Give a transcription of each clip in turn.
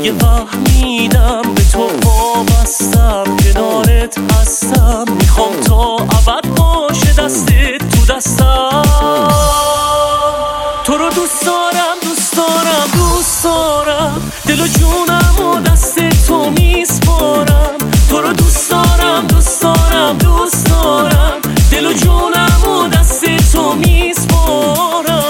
دیگه فهمیدم به تو وابستم، کنارت هستم، میخوام تا ابد باشه دستت تو دستم. تو رو دوست دارم دوست دارم دوست دارم، دل و جونم و دست تو میسپارم. تو رو دوست دارم دوست دارم دوست دارم، دل و جونم و دست تو میسپارم.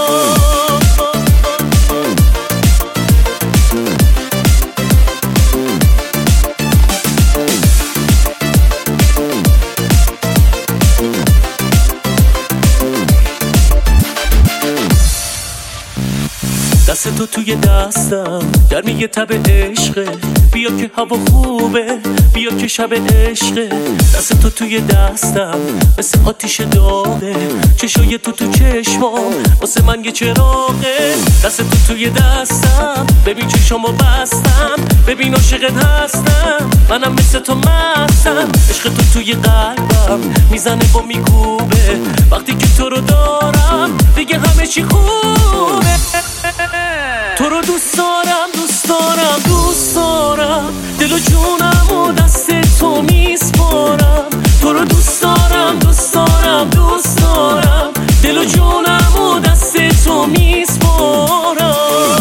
دست تو توی دستم گرمی تب عشقه، بیا که هوا خوبه بیا که شب عشقه. دست تو توی دستم مثل آتیش داغه، چشای تو تو چشمام واسه من یه چراغه. دست تو توی دستم ببین چشامو بستم، ببین عاشقت هستم، منم مثل تو مستم. عشق تو توی قلبم میزنه و میکوبه، وقتی که تو رو دارم دیگه همه چی خوبه. تو رو دوست دارم دوست دارم دوست دارم، دل و جونم و دست تو میسپارم. تو رو دوست دارم دوست دارم دوست دارم، دل و جونم و دست تو میسپارم.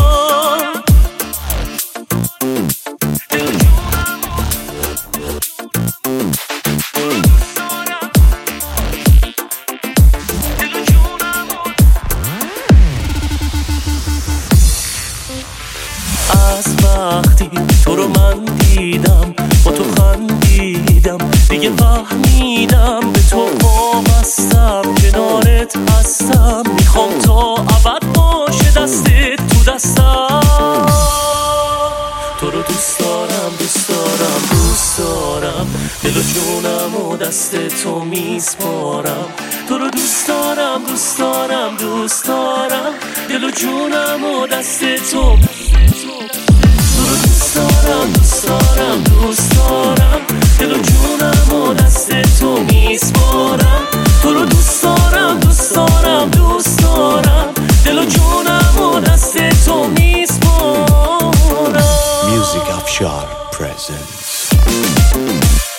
از وقتی تو رو من دیدم با تو خندیدم، دیگه فهمیدم به تو وابستم، کنارت هستم، میخوام تا ابد باشه دستت تو دستم. تو رو دوست دارم دوست دارم دوست دارم، دل و جونم و دست تو میسپارم. تو رو دوست دارم دوست دارم دوست دارم، دل و جونم و دست تو. تو رو دوست دارم دوست دارم دوست دارم، دل و جونم و دست تو میسپارم. تو رو دوست دارم دوست دارم دوست دارم، دل و جونم و دست تو میسپارم. Music Afshar presents